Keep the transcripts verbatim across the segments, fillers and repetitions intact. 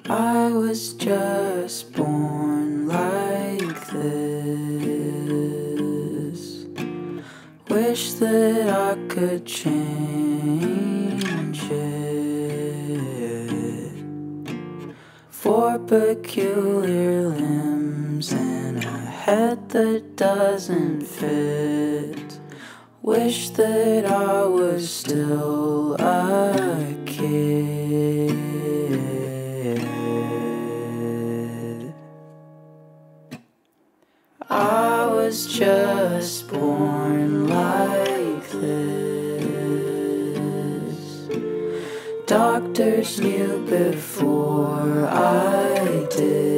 I was just born like this. Wish that I could change it. Four peculiar limbs and a head that doesn't fit. Wish that I was still a kid. I was just born like this. Doctors knew before I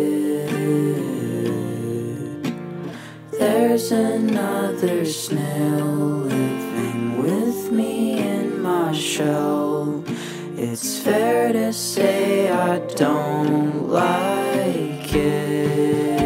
did. There's another snail living with me in my shell. It's fair to say I don't like it.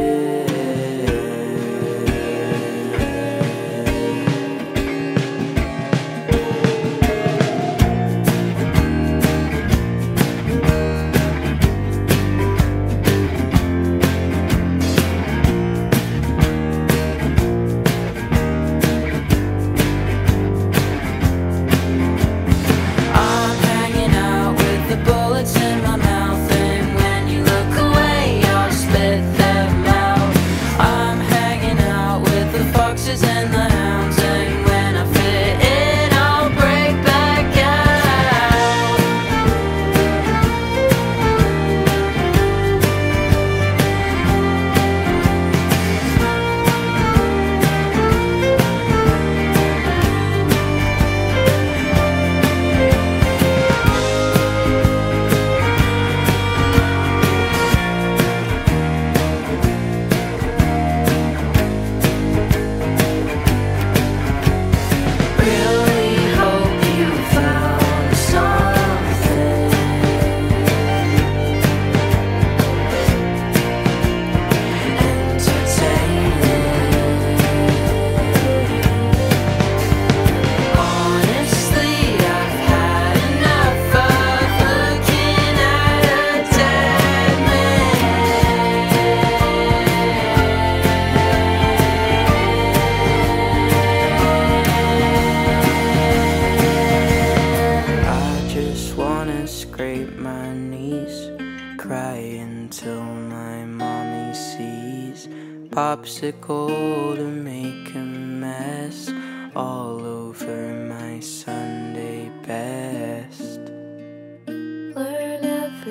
Scrape my knees, cry until my mommy sees. Popsicle to make a mess all over my Sunday best. Learn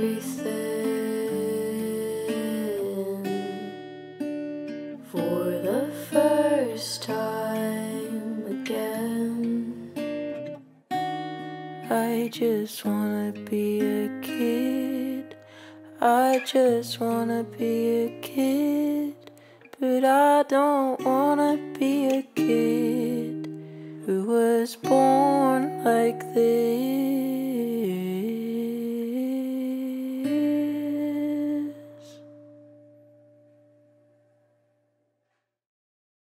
everything for the first time again. I just wanna be a kid. I just wanna be a kid. But I don't wanna be a kid who was born like this.